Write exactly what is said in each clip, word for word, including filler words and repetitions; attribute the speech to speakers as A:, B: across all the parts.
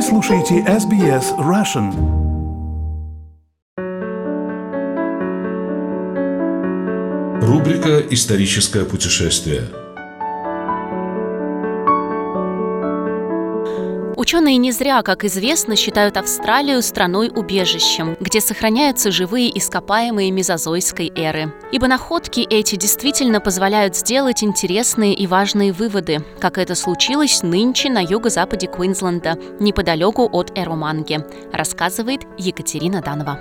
A: Вы слушаете эс би эс Russian.
B: Рубрика «Историческое путешествие».
C: Ученые не зря, как известно, считают Австралию страной-убежищем, где сохраняются живые ископаемые мезозойской эры. Ибо находки эти действительно позволяют сделать интересные и важные выводы, как это случилось нынче на юго-западе Квинсленда, неподалеку от Эроманги, рассказывает Екатерина Данова.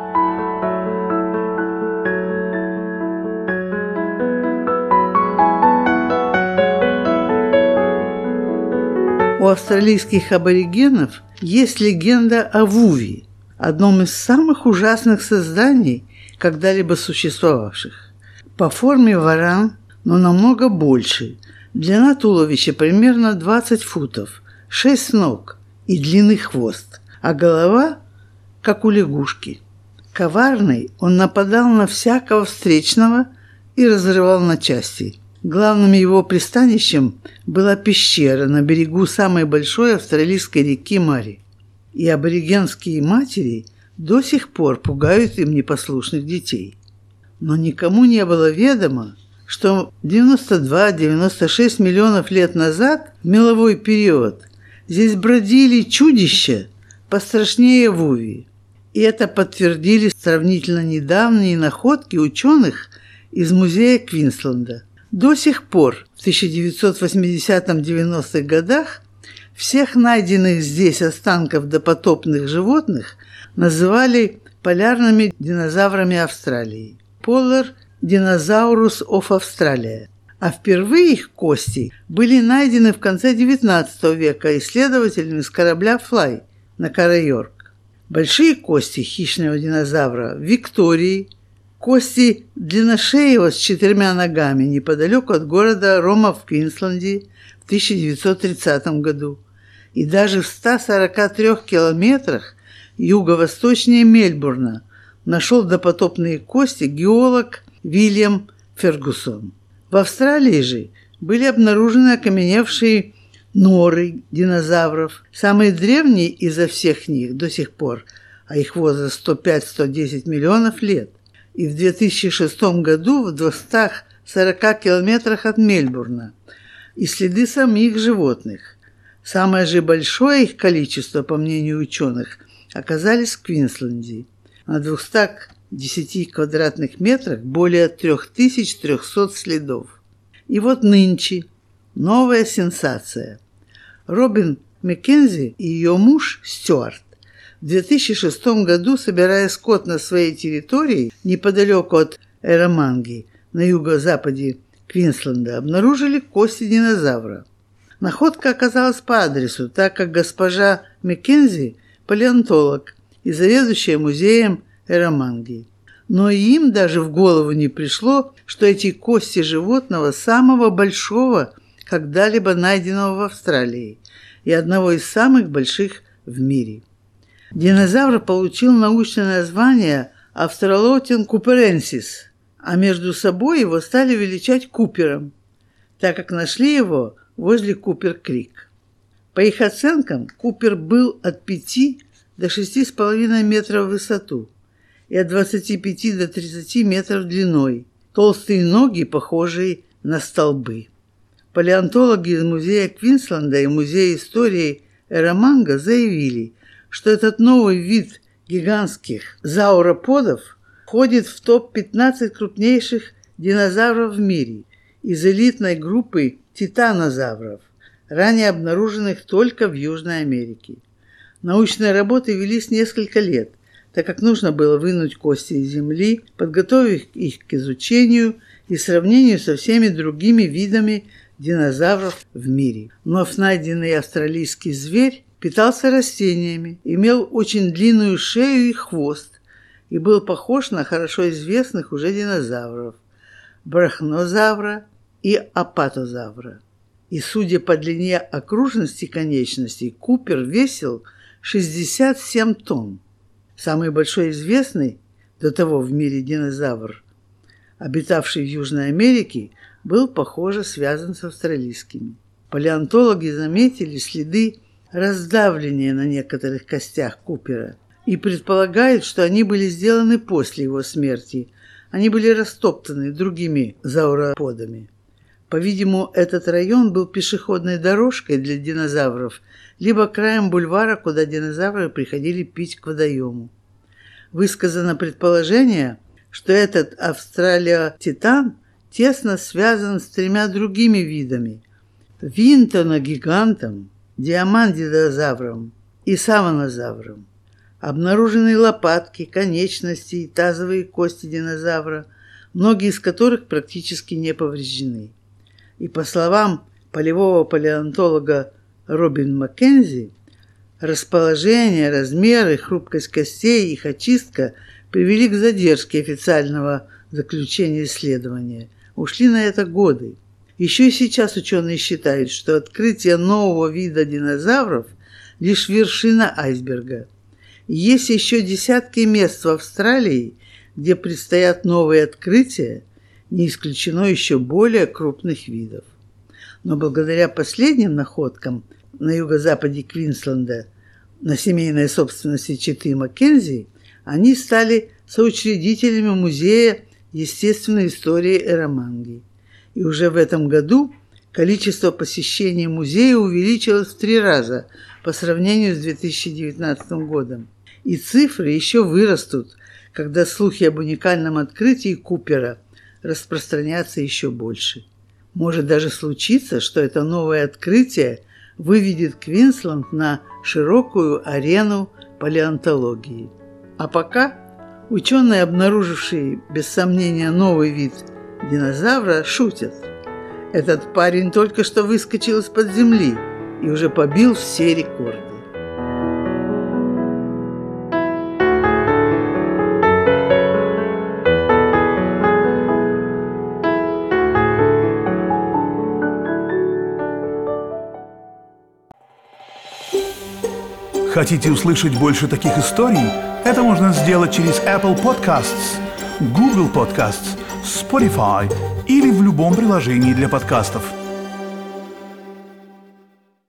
D: У австралийских аборигенов есть легенда о Вуве, одном из самых ужасных созданий, когда-либо существовавших. По форме варан, но намного больше. Длина туловища примерно двадцать футов, шесть ног и длинный хвост, а голова как у лягушки. Коварный, он нападал на всякого встречного и разрывал на части. Главным его пристанищем была пещера на берегу самой большой австралийской реки Мари. И аборигенские матери до сих пор пугают им непослушных детей. Но никому не было ведомо, что девяносто два - девяносто шесть миллионов лет назад, в меловой период, здесь бродили чудища пострашнее Вуви. И это подтвердили сравнительно недавние находки ученых из музея Квинсленда. До сих пор, в тысяча девятьсот восьмидесятых - девяностых годах, всех найденных здесь останков допотопных животных называли полярными динозаврами Австралии – Polar Dinosaurus of Australia. А впервые их кости были найдены в конце девятнадцатого века исследователями с корабля Fly на Кара-Йорк. Большие кости хищного динозавра в Виктории, кости длинношеего с четырьмя ногами неподалеку от города Рома в Квинсленде в тысяча девятьсот тридцатом году. И даже в ста сорока трёх километрах юго-восточнее Мельбурна нашел допотопные кости геолог Вильям Фергюсон. В Австралии же были обнаружены окаменевшие норы динозавров, самые древние изо всех них до сих пор, а их возраст сто пять - сто десять миллионов лет. И в две тысячи шестом году в двухстах сорока километрах от Мельбурна и следы самих животных. Самое же большое их количество, по мнению ученых, оказались в Квинсленде. На двухстах десяти квадратных метрах более три тысячи триста следов. И вот нынче новая сенсация. Робин Маккензи и ее муж Стюарт в две тысячи шестом году, собирая скот на своей территории, неподалеку от Эроманги, на юго-западе Квинсленда, обнаружили кости динозавра. Находка оказалась по адресу, так как госпожа Маккензи – палеонтолог и заведующая музеем Эроманги. Но и им даже в голову не пришло, что эти кости животного самого большого, когда-либо найденного в Австралии, и одного из самых больших в мире. Динозавр получил научное название Australotherium cooperensis, а между собой его стали величать Купером, так как нашли его возле Купер-Крик. По их оценкам, Купер был от пяти до шести с половиной метров в высоту и от двадцати пяти до тридцати метров длиной, толстые ноги, похожие на столбы. Палеонтологи из музея Квинсленда и музея истории Эроманга заявили, что этот новый вид гигантских зауроподов входит в топ пятнадцать крупнейших динозавров в мире из элитной группы титанозавров, ранее обнаруженных только в Южной Америке. Научные работы велись несколько лет, так как нужно было вынуть кости из земли, подготовить их к изучению и сравнению со всеми другими видами динозавров в мире. Вновь найденный австралийский зверь питался растениями, имел очень длинную шею и хвост и был похож на хорошо известных уже динозавров – брахнозавра и апатозавра. И, судя по длине окружности конечностей, Купер весил шестьдесят семь тонн. Самый большой известный до того в мире динозавр, обитавший в Южной Америке, был, похоже, связан с австралийскими. Палеонтологи заметили следы раздавления на некоторых костях Купера и предполагают, что они были сделаны после его смерти. Они были растоптаны другими зауроподами. По-видимому, этот район был пешеходной дорожкой для динозавров, либо краем бульвара, куда динозавры приходили пить к водоему. Высказано предположение, что этот австралиотитан тесно связан с тремя другими видами – винтоногигантом, диамандидозавром и саванозавром. Обнаружены лопатки, конечности и тазовые кости динозавра, многие из которых практически не повреждены. И по словам полевого палеонтолога Робин Маккензи, расположение, размеры, хрупкость костей и их очистка привели к задержке официального заключения исследования. Ушли на это годы. Еще и сейчас ученые считают, что открытие нового вида динозавров – лишь вершина айсберга. И есть еще десятки мест в Австралии, где предстоят новые открытия, не исключено еще более крупных видов. Но благодаря последним находкам на юго-западе Квинсленда на семейной собственности четы Маккензи, они стали соучредителями Музея естественной истории Эроманги. И уже в этом году количество посещений музея увеличилось в три раза по сравнению с две тысячи девятнадцатым годом. И цифры еще вырастут, когда слухи об уникальном открытии Купера распространятся еще больше. Может даже случиться, что это новое открытие выведет Квинсленд на широкую арену палеонтологии. А пока ученые, обнаружившие без сомнения новый вид динозавра, шутят. Этот парень только что выскочил из-под земли и уже побил все рекорды.
A: Хотите услышать больше таких историй? Это можно сделать через Apple Podcasts, Google Podcasts, Spotify или в любом приложении для подкастов.